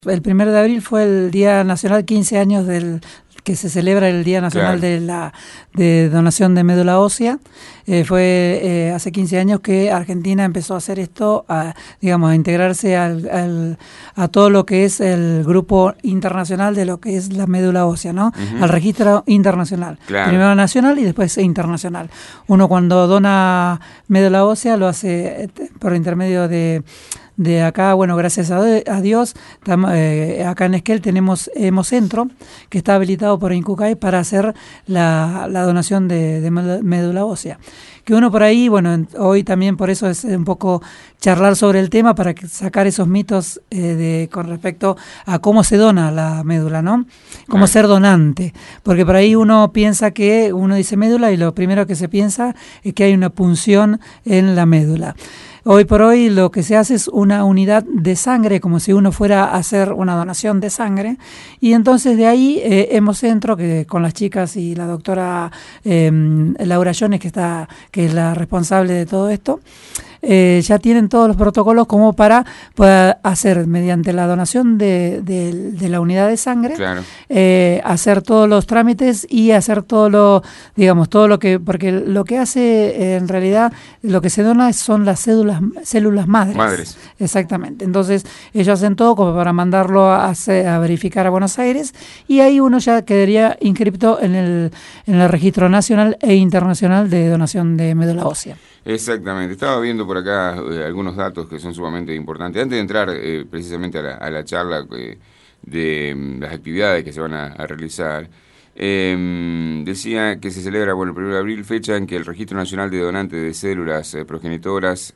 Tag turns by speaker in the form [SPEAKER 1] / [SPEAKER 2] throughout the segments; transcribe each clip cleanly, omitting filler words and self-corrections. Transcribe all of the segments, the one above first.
[SPEAKER 1] El 1 de abril fue el Día Nacional, 15 años del que se celebra el Día Nacional de Donación de Médula Ósea. Fue hace 15 años que Argentina empezó a hacer esto, a integrarse a todo lo que es el grupo internacional de lo que es la médula ósea, ¿no? Al registro internacional. Primero nacional y después internacional. Uno cuando dona médula ósea lo hace por intermedio de acá, bueno, gracias a Dios, acá en Esquel tenemos Hemocentro, que está habilitado por Incucay para hacer la donación de médula ósea. Que uno por ahí, bueno, hoy también por eso es un poco charlar sobre el tema, para sacar esos mitos con respecto a cómo se dona la médula, ¿no? Cómo ser donante. Porque por ahí uno piensa que uno dice médula y lo primero que se piensa es que hay una punción en la médula. Hoy por hoy lo que se hace es una unidad de sangre, como si uno fuera a hacer una donación de sangre, y entonces de ahí Hemocentro, que con las chicas y la doctora Laura Jones, que es la responsable de todo esto, ya tienen todos los protocolos como para poder hacer, mediante la donación de la unidad de sangre, hacer todos los trámites y hacer todo lo que, porque lo que hace en realidad, lo que se dona son las células madres. Exactamente. Entonces ellos hacen todo como para mandarlo a verificar a Buenos Aires, y ahí uno ya quedaría inscripto en el registro nacional e internacional de donación de médula ósea.
[SPEAKER 2] Exactamente. Estaba viendo por acá algunos datos que son sumamente importantes. Antes de entrar precisamente a la charla de las actividades que se van a realizar, decía que se celebra el 1 de abril, fecha en que el Registro Nacional de Donantes de Células Progenitoras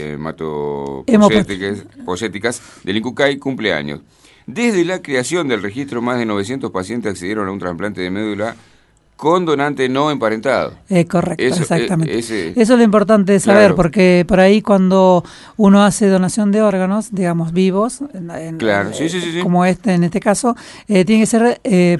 [SPEAKER 2] hematopoyéticas del Incucay cumple años. Desde la creación del registro, más de 900 pacientes accedieron a un trasplante de médula con donante no emparentado.
[SPEAKER 1] Correcto, exactamente. Eso es lo importante de saber, porque por ahí cuando uno hace donación de órganos, digamos, vivos, como en este caso, tiene que ser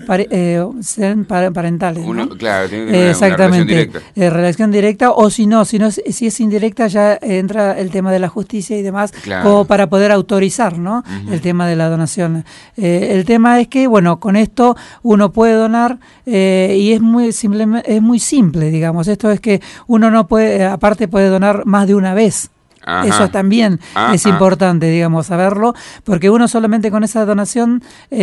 [SPEAKER 1] parentales, ¿no?
[SPEAKER 2] Tiene que exactamente,
[SPEAKER 1] una relación directa. Relación directa, o si es indirecta, ya entra el tema de la justicia y demás, como para poder autorizar, ¿no? El tema de la donación. El tema es que, bueno, con esto uno puede donar, y es muy simple, digamos. Esto es que uno no puede, aparte puede donar más de una vez. Eso también es importante, digamos, saberlo, porque uno solamente con esa donación,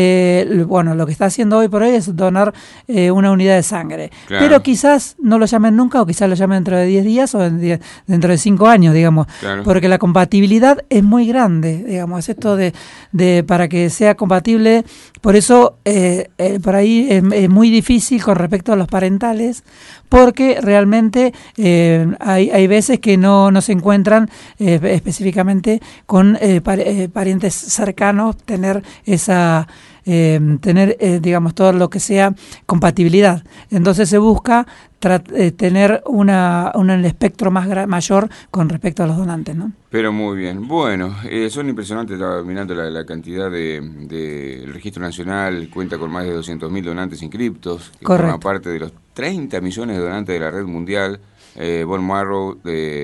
[SPEAKER 1] lo que está haciendo hoy por hoy es donar una unidad de sangre. Pero quizás no lo llamen nunca, o quizás lo llamen dentro de 10 días o dentro de 5 años, digamos, porque la compatibilidad es muy grande, digamos, esto de para que sea compatible. Por eso por ahí es muy difícil con respecto a los parentales, porque realmente hay veces que no se encuentran específicamente con parientes cercanos, tener esa digamos, todo lo que sea compatibilidad. Entonces se busca tener un espectro mayor con respecto a los donantes, ¿no?
[SPEAKER 2] Pero muy bien. Bueno, son impresionantes. Estaba mirando la cantidad del Registro Nacional. Cuenta con más de 200.000 donantes inscriptos, que forman parte de los 30 millones de donantes de la red mundial Bone Marrow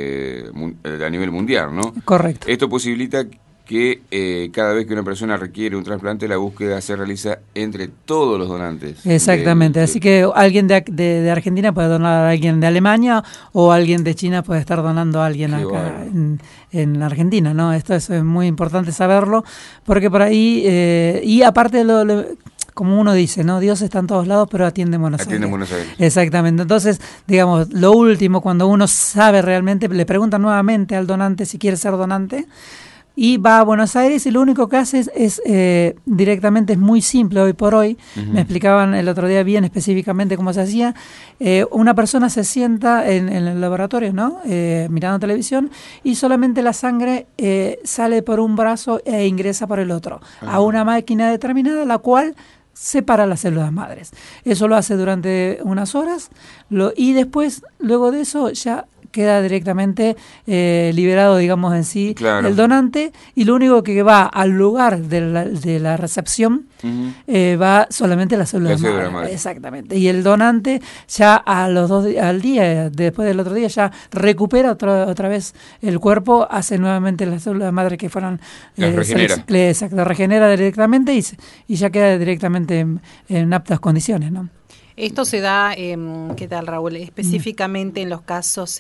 [SPEAKER 2] a nivel mundial, ¿no?
[SPEAKER 1] Correcto.
[SPEAKER 2] Esto posibilita que cada vez que una persona requiere un trasplante, la búsqueda se realiza entre todos los donantes.
[SPEAKER 1] Exactamente, así que alguien de Argentina puede donar a alguien de Alemania, o alguien de China puede estar donando a alguien acá en Argentina, ¿no? Esto es muy importante saberlo, porque por ahí, y aparte como uno dice, ¿no? Dios está en todos lados, pero atiende en Buenos Aires. Exactamente. Entonces, digamos, lo último, cuando uno sabe realmente, le preguntan nuevamente al donante si quiere ser donante, y va a Buenos Aires, y lo único que hace es directamente, es muy simple hoy por hoy. Me explicaban el otro día bien específicamente cómo se hacía. Una persona se sienta en el laboratorio, ¿no? Mirando televisión, y solamente la sangre sale por un brazo e ingresa por el otro a una máquina determinada, la cual separa las células madres. Eso lo hace durante unas horas, y después, luego de eso, ya queda directamente liberado, digamos, en sí
[SPEAKER 2] claro.
[SPEAKER 1] el donante, y lo único que va al lugar de la recepción va solamente la célula madre. Exactamente. Y el donante ya al día, después del otro día, ya recupera otra vez el cuerpo, hace nuevamente las células madre que fueron...
[SPEAKER 2] regenera.
[SPEAKER 1] Exacto, regenera directamente y ya queda directamente en aptas condiciones, ¿no?
[SPEAKER 3] Esto se da, ¿qué tal, Raúl? Específicamente en los casos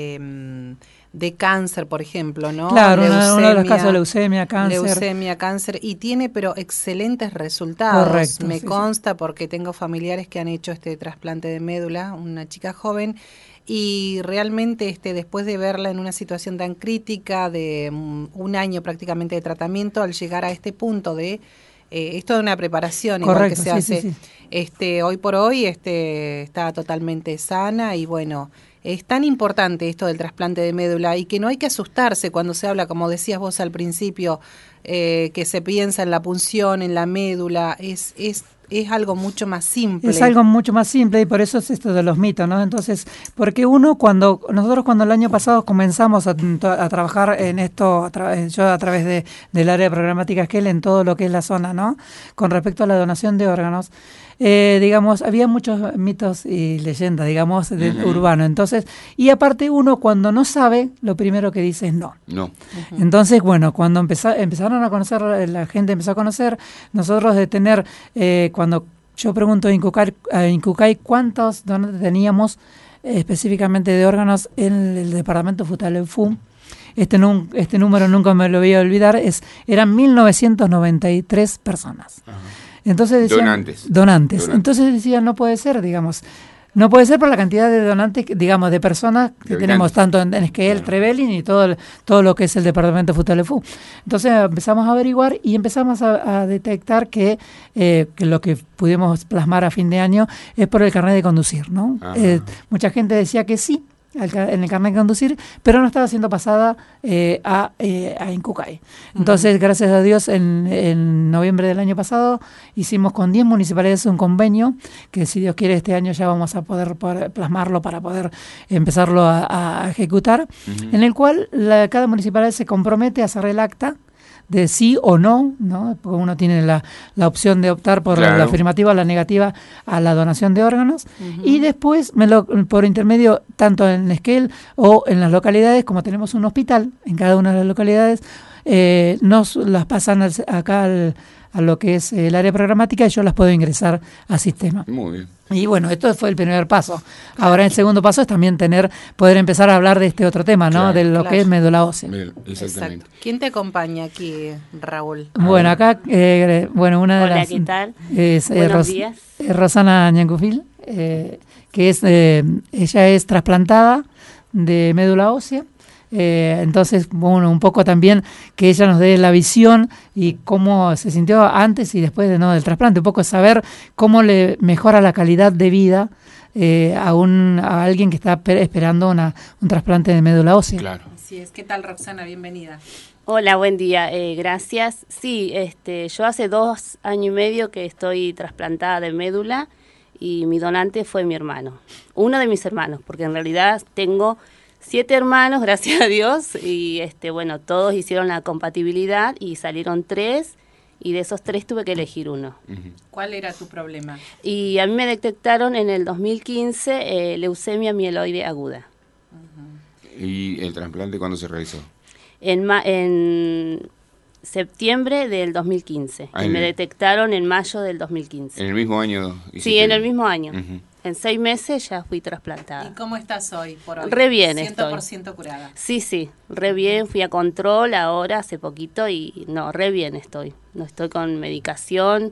[SPEAKER 3] de cáncer, por ejemplo, ¿no?
[SPEAKER 1] Claro, uno de los casos de leucemia,
[SPEAKER 3] cáncer, y tiene pero excelentes resultados.
[SPEAKER 1] Correcto,
[SPEAKER 3] Me consta porque tengo familiares que han hecho este trasplante de médula, una chica joven, y realmente después de verla en una situación tan crítica de un año prácticamente de tratamiento, al llegar a este punto de es toda una preparación. Correcto, igual que se hace. Sí. Hoy por hoy está totalmente sana, y bueno, es tan importante esto del trasplante de médula, y que no hay que asustarse cuando se habla, como decías vos al principio, que se piensa en la punción, en la médula. Es algo mucho más simple.
[SPEAKER 1] Es algo mucho más simple, y por eso es esto de los mitos, ¿no? Entonces, porque nosotros cuando el año pasado comenzamos a trabajar en esto, yo a través del área de programática SKEL en todo lo que es la zona, ¿no? Con respecto a la donación de órganos, digamos, había muchos mitos y leyendas, digamos, urbano. Entonces, y aparte uno cuando no sabe, lo primero que dice es no.
[SPEAKER 2] No.
[SPEAKER 1] Entonces, bueno, cuando empezaron a conocer, la gente empezó a conocer, nosotros de tener, cuando yo pregunto en Incucay cuántos donantes teníamos específicamente de órganos en el departamento Futaleufú, este número nunca me lo voy a olvidar, eran 1993 personas.
[SPEAKER 2] Ajá.
[SPEAKER 1] Entonces decían, donantes. Entonces decían, no puede ser, digamos. No puede ser por la cantidad de donantes, digamos, de personas que tenemos tanto en Esquel, Trevelin y todo lo que es el departamento Futaleufú. Entonces empezamos a averiguar y empezamos a detectar que lo que pudimos plasmar a fin de año es por el carnet de conducir, ¿no? Mucha gente decía que sí, en el carnet de conducir, pero no estaba siendo pasada a Incucay. Entonces, gracias a Dios, en noviembre del año pasado hicimos con 10 municipalidades un convenio que, si Dios quiere, este año ya vamos a poder plasmarlo para poder empezarlo a ejecutar, en el cual cada municipalidad se compromete a hacer el acta de sí o no, ¿no? Porque uno tiene la opción de optar por la afirmativa o la negativa a la donación de órganos, y después por intermedio, tanto en Esquel o en las localidades, como tenemos un hospital en cada una de las localidades, nos las pasan acá a lo que es el área programática, y yo las puedo ingresar al sistema.
[SPEAKER 2] Muy bien.
[SPEAKER 1] Y bueno, esto fue el primer paso. Ahora el segundo paso es también poder empezar a hablar de este otro tema, ¿no? De lo que es médula ósea.
[SPEAKER 2] Exactamente.
[SPEAKER 3] Exacto. ¿Quién te acompaña aquí, Raúl?
[SPEAKER 1] Bueno, acá, una de las...
[SPEAKER 4] Hola, ¿qué tal?
[SPEAKER 1] Buenos días. Rosana Ñancufil, que ella es trasplantada de médula ósea. Entonces, bueno, un poco también que ella nos dé la visión y cómo se sintió antes y después del trasplante, un poco saber cómo le mejora la calidad de vida a alguien que está esperando un trasplante de médula ósea.
[SPEAKER 2] Claro.
[SPEAKER 3] Así es. ¿Qué tal, Roxana? Bienvenida.
[SPEAKER 4] Hola, buen día. Gracias. Sí, yo hace 2 años y medio que estoy trasplantada de médula, y mi donante fue mi hermano, uno de mis hermanos, porque en realidad tengo 7 hermanos, gracias a Dios, y bueno, todos hicieron la compatibilidad y salieron 3, y de esos 3 tuve que elegir uno.
[SPEAKER 3] ¿Cuál era tu problema?
[SPEAKER 4] Y a mí me detectaron en el 2015 leucemia mieloide aguda.
[SPEAKER 2] ¿Y el trasplante cuándo se realizó?
[SPEAKER 4] En septiembre del 2015. Y me detectaron en mayo del 2015.
[SPEAKER 2] ¿En el mismo año?
[SPEAKER 4] Sí, en el mismo año. En 6 meses ya fui trasplantada.
[SPEAKER 3] ¿Y cómo estás hoy, por hoy?
[SPEAKER 4] Re bien
[SPEAKER 3] 100%
[SPEAKER 4] estoy.
[SPEAKER 3] curada.
[SPEAKER 4] Sí, re bien. Fui a control ahora hace poquito y re bien estoy. No estoy con medicación,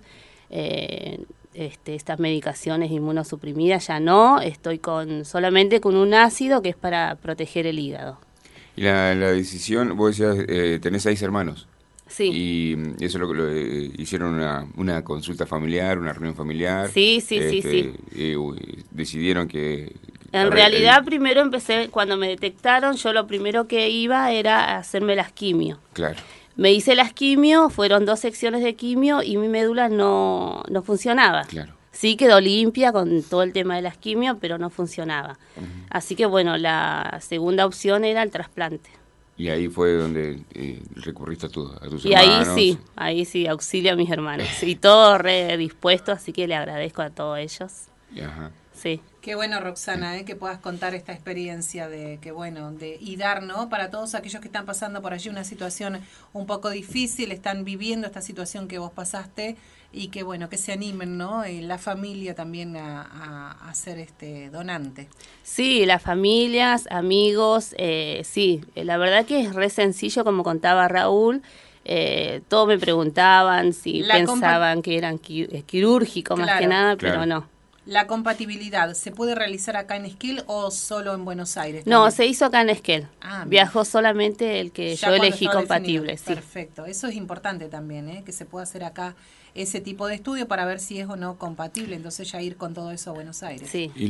[SPEAKER 4] estas medicaciones inmunosuprimidas ya no. Estoy solamente con un ácido que es para proteger el hígado.
[SPEAKER 2] Y la decisión, vos decías, tenés 6 hermanos.
[SPEAKER 4] Sí.
[SPEAKER 2] Y eso hicieron una consulta familiar, una reunión familiar.
[SPEAKER 4] Sí.
[SPEAKER 2] Decidieron que...
[SPEAKER 4] En realidad primero empecé, cuando me detectaron, yo lo primero que iba era hacerme las quimio.
[SPEAKER 2] Claro.
[SPEAKER 4] Me hice las quimio, fueron 2 secciones de quimio y mi médula no funcionaba.
[SPEAKER 2] Claro.
[SPEAKER 4] Sí quedó limpia con todo el tema de las quimio, pero no funcionaba. Así que bueno, la segunda opción era el trasplante.
[SPEAKER 2] Y ahí fue donde recurriste a tus
[SPEAKER 4] y
[SPEAKER 2] hermanos.
[SPEAKER 4] Ahí sí, auxilio a mis hermanos. Y todo re dispuesto, así que le agradezco a todos ellos.
[SPEAKER 2] Ajá.
[SPEAKER 4] Sí.
[SPEAKER 3] Qué bueno, Roxana, que puedas contar esta experiencia y dar, ¿no? Para todos aquellos que están pasando por allí una situación un poco difícil, están viviendo esta situación que vos pasaste y que bueno, que se animen, ¿no? La familia también a ser donante.
[SPEAKER 4] Sí, las familias, amigos, sí, la verdad que es re sencillo, como contaba Raúl. Todos me preguntaban si pensaban que eran quirúrgicos, más que nada, pero no.
[SPEAKER 3] ¿La compatibilidad se puede realizar acá en Esquel o solo en Buenos Aires?
[SPEAKER 4] No, se hizo acá en Esquel.
[SPEAKER 3] Ah,
[SPEAKER 4] viajó solamente el que yo elegí compatible. Sí.
[SPEAKER 3] Perfecto, eso es importante también, que se pueda hacer acá ese tipo de estudio para ver si es o no compatible, entonces ya ir con todo eso a Buenos Aires.
[SPEAKER 4] Sí.
[SPEAKER 2] ¿Y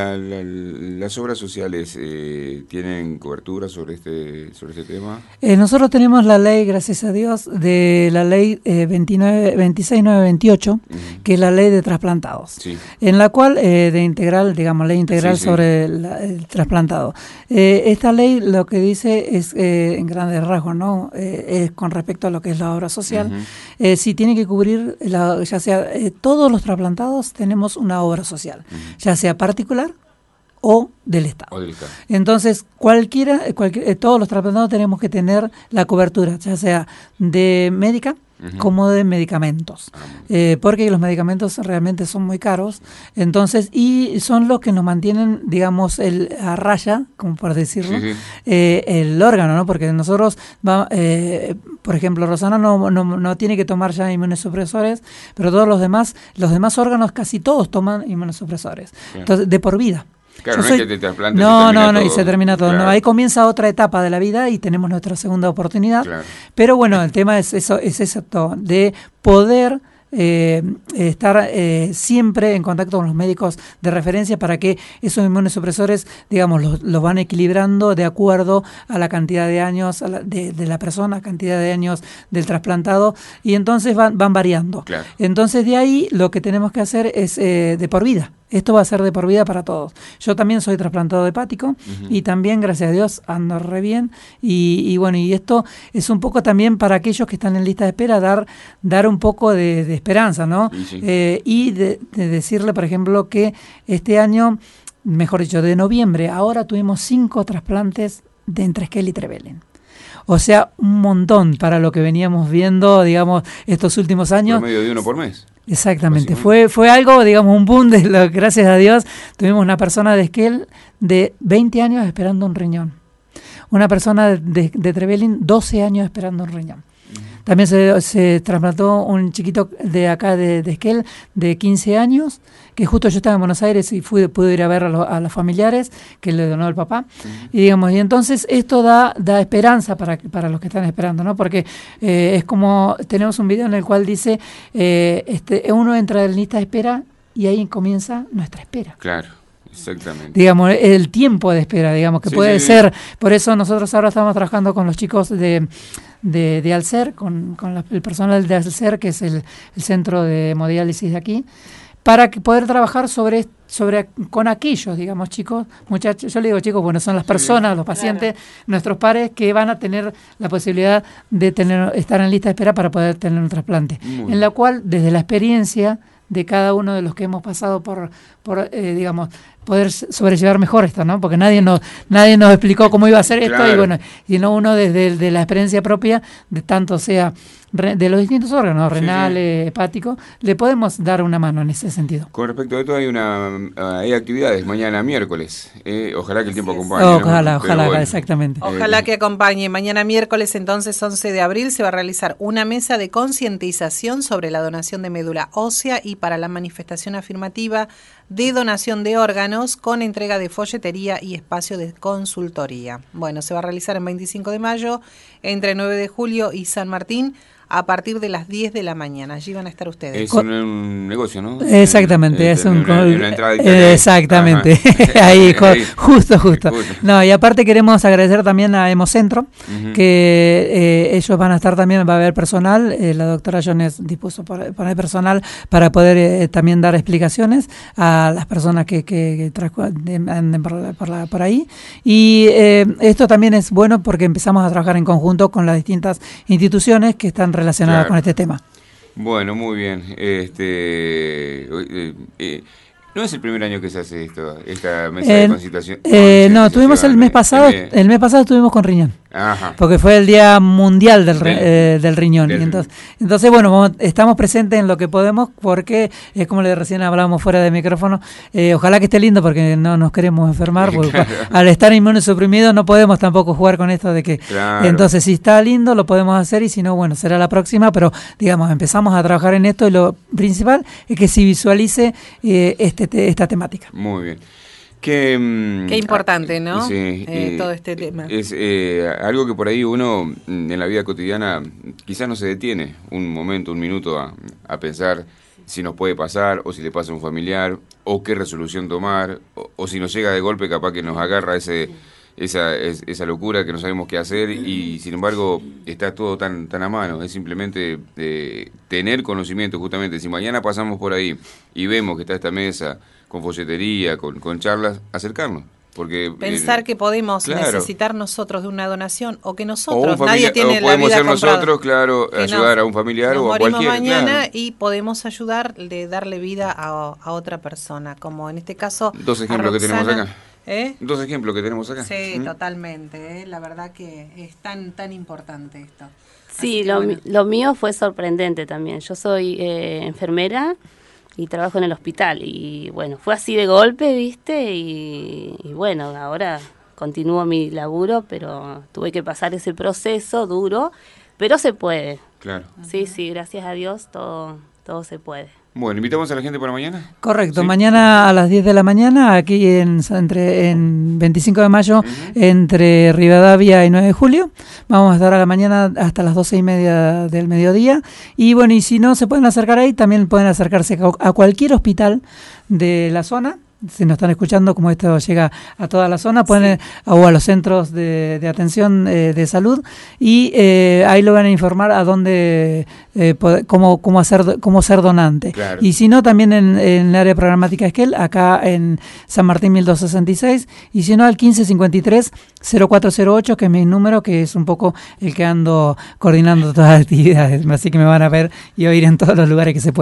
[SPEAKER 2] las obras sociales tienen cobertura sobre este tema?
[SPEAKER 1] Nosotros tenemos la ley, gracias a Dios, de la ley 26928, que es la ley de trasplantados,
[SPEAKER 2] sí.
[SPEAKER 1] En la cual ley integral sobre el trasplantado. Esta ley lo que dice es, en grandes rasgos, ¿no? Es con respecto a lo que es la obra social, si tiene que cubrir ya sea todos los trasplantados tenemos una obra social, ya sea particular o del Estado. Entonces, todos los trasplantados tenemos que tener la cobertura, ya sea de médica como de medicamentos, porque los medicamentos realmente son muy caros, entonces, y son los que nos mantienen, digamos, a raya, como por decirlo, el órgano, ¿no? Porque nosotros, por ejemplo, Rosana no tiene que tomar ya inmunosupresores, pero todos los demás órganos, casi todos toman inmunosupresores, entonces, de por vida.
[SPEAKER 2] Claro, no es que te trasplantes
[SPEAKER 1] y se termina todo. Claro. No, ahí comienza otra etapa de la vida y tenemos nuestra segunda oportunidad. Claro. Pero bueno, el tema es eso de poder estar siempre en contacto con los médicos de referencia para que esos inmunosupresores, digamos, los van equilibrando de acuerdo a la cantidad de años de la persona, cantidad de años del trasplantado, y entonces van variando. Claro. Entonces de ahí lo que tenemos que hacer es de por vida. Esto va a ser de por vida para todos. Yo también soy trasplantado hepático y también, gracias a Dios, ando re bien. Y bueno, y esto es un poco también para aquellos que están en lista de espera, dar un poco de esperanza, ¿no? Sí. Y de decirle, por ejemplo, que este año, mejor dicho, de noviembre, ahora tuvimos 5 trasplantes de entre Esquel y Trevelin. O sea, un montón para lo que veníamos viendo, digamos, estos últimos años.
[SPEAKER 2] ¿Promedio de uno por mes?
[SPEAKER 1] Exactamente, fue algo, digamos, un boom gracias a Dios. Tuvimos una persona de Esquel de 20 años esperando un riñón. Una persona de Trevelin, 12 años esperando un riñón. También se trasplantó un chiquito de acá de Esquel de 15 años, que justo yo estaba en Buenos Aires y pude ir a ver a los familiares que le donó el papá. Y entonces esto da esperanza para los que están esperando, ¿no? Porque es como, tenemos un video en el cual dice, uno entra en lista de espera y ahí comienza nuestra espera.
[SPEAKER 2] Claro. Exactamente.
[SPEAKER 1] Digamos, el tiempo de espera, digamos, que puede ser. Por eso nosotros ahora estamos trabajando con los chicos de Alcer, con el personal de Alcer, que es el centro de hemodiálisis de aquí, para poder trabajar con aquellos, digamos, chicos, muchachos, yo le digo chicos, bueno, son las personas, los pacientes, nuestros pares, que van a tener la posibilidad de estar en lista de espera para poder tener un trasplante. En la cual, desde la experiencia de cada uno de los que hemos pasado por digamos, poder sobrellevar mejor esto, ¿no? Porque nadie nos explicó cómo iba a ser esto, y bueno, sino uno desde la experiencia propia, de tanto sea de los distintos órganos, renales, hepáticos, le podemos dar una mano en ese sentido.
[SPEAKER 2] Con respecto a esto, hay actividades mañana miércoles. Ojalá que el tiempo acompañe.
[SPEAKER 1] Ojalá, bueno, exactamente.
[SPEAKER 3] Ojalá que acompañe. Mañana miércoles, entonces, 11 de abril, se va a realizar una mesa de concientización sobre la donación de médula ósea y para la manifestación afirmativa de donación de órganos, con entrega de folletería y espacio de consultoría. Bueno, se va a realizar el 25 de mayo, entre 9 de julio y San Martín, a partir de las 10 de la mañana. Allí van a estar ustedes.
[SPEAKER 2] Es un negocio, ¿no?
[SPEAKER 1] Exactamente, es una
[SPEAKER 2] entrada de
[SPEAKER 1] exactamente, ahí, justo. No, y aparte queremos agradecer también a Hemocentro, que ellos van a estar también, va a haber personal, la doctora Jones dispuso poner personal para poder también dar explicaciones a las personas que anden por ahí. Y esto también es bueno porque empezamos a trabajar en conjunto con las distintas instituciones que están relacionadas con este tema.
[SPEAKER 2] Bueno, muy bien. No es el primer año que se hace esta mesa de conciliación.
[SPEAKER 1] No, tuvimos el mes pasado estuvimos con riñón. Ajá. Porque fue el Día Mundial del Riñón. Y entonces, bueno, estamos presentes en lo que podemos porque, como recién hablábamos fuera de micrófono, ojalá que esté lindo porque no nos queremos enfermar, porque al estar inmunosuprimidos no podemos tampoco jugar con esto de que... Claro. Entonces, si está lindo, lo podemos hacer y si no, bueno, será la próxima, pero digamos, empezamos a trabajar en esto y lo principal es que se visualice esta temática.
[SPEAKER 2] Muy bien.
[SPEAKER 3] Qué importante, ¿no?
[SPEAKER 2] Sí,
[SPEAKER 3] todo este tema.
[SPEAKER 2] Es algo que por ahí uno en la vida cotidiana quizás no se detiene un momento, un minuto a pensar si nos puede pasar o si le pasa a un familiar o qué resolución tomar o si nos llega de golpe capaz que nos agarra esa locura que no sabemos qué hacer y sin embargo está todo tan a mano. Es simplemente tener conocimiento justamente. Si mañana pasamos por ahí y vemos que está esta mesa con folletería, con charlas, acercarnos. Porque
[SPEAKER 3] pensar que podemos necesitar nosotros de una donación o que nosotros, nadie tiene la vida comprada.
[SPEAKER 2] Podemos ser nosotros, claro, ayudar a un familiar o a cualquiera.
[SPEAKER 3] Mañana y podemos ayudar de darle vida a otra persona, como en este caso.
[SPEAKER 2] Dos ejemplos que tenemos acá. Dos ejemplos que tenemos acá.
[SPEAKER 3] Sí, totalmente. La verdad que es tan importante esto.
[SPEAKER 4] Sí, lo mío fue sorprendente también. Yo soy enfermera y trabajo en el hospital y bueno, fue así de golpe, ¿viste? Y bueno, ahora continúo mi laburo, pero tuve que pasar ese proceso duro, pero se puede. Claro. Sí, gracias a Dios todo se puede.
[SPEAKER 2] Bueno, ¿invitamos a la gente para mañana?
[SPEAKER 1] Correcto, ¿sí? Mañana a las 10 de la mañana, aquí en 25 de mayo, entre Rivadavia y 9 de julio. Vamos a estar a la mañana hasta las 12:30 del mediodía. Y bueno, y si no se pueden acercar ahí, también pueden acercarse a cualquier hospital de la zona. Si nos están escuchando, como esto llega a toda la zona, pueden o a los centros de atención de salud y ahí lo van a informar a dónde, cómo ser donante. Claro. Y si no, también en el área programática Esquel, acá en San Martín 1266, y si no, al 1553-0408, que es mi número, que es un poco el que ando coordinando todas las actividades. Así que me van a ver y oír en todos los lugares que se pueda.